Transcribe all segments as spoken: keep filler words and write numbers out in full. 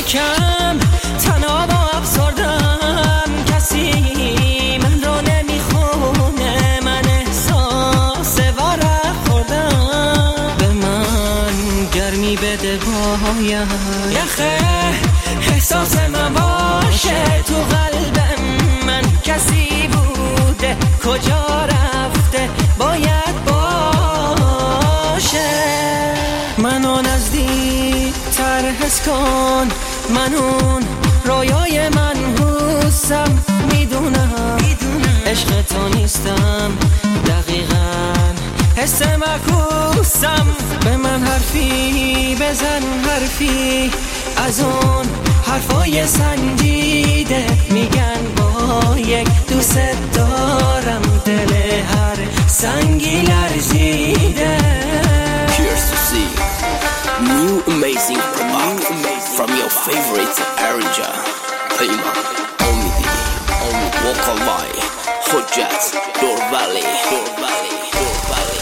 یکم تنها و افسردم، کسی من رو نمیخونه، من احساس وارق خوردم. به من گرمی بده باید یخه احساس من باشه تو قلب من، کسی بوده کجا رفته باید باشه. منو نزدیک تر حس کن، من اون رویای منحوسم، میدونم عشق تو نیستم، دقیقاً حس معکوسم. به من حرفی بزن، حرفی از اون حرفای سنجیده، میگن با یک دوست دارم دل هر سنگی لرزیده. Cheers to see new amazing product from your favorite arranger Payma Omidi Omid Wokalai Hojjat Dor Valley Dor Valley Dor Valley.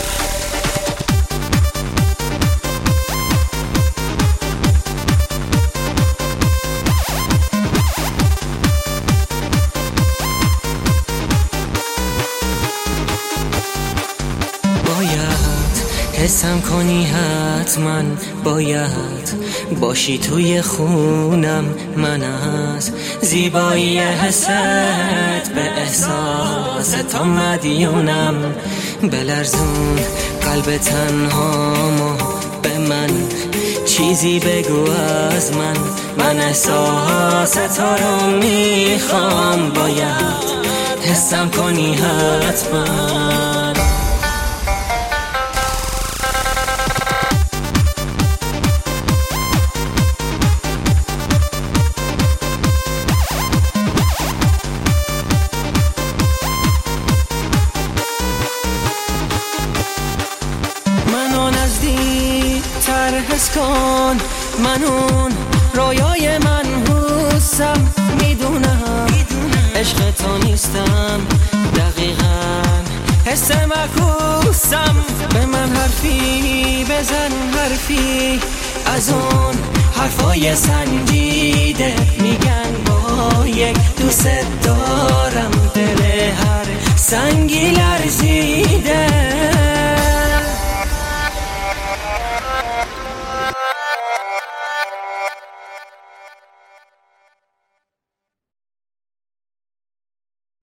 باید حسم کنی حتما، باید باشی توی خونم. من از زیبایی حست به احساس تا مدیونم، بلرزون قلب تنهامو، به من چیزی بگو از من، من احساس تا رو میخوام. باید حسم کنی حتما. منو نزدیک تر حس کن، من اون رویای منحوسم، میدونم عشق تو نیستم، دقیقاً حس معکوسم. به من حرفی بزن، حرفی از اون حرفای سنجیده، میگن با یک دوست دارم دل هر سنگی لرزیده.